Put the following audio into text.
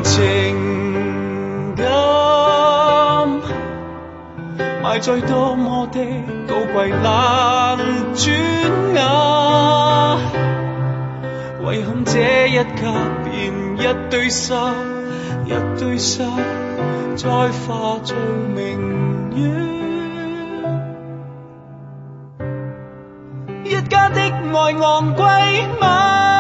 情感埋在多麼的高貴冷轉眼，遺憾這一刻便一堆沙，一堆沙再化做明月。一家的愛昂貴嗎？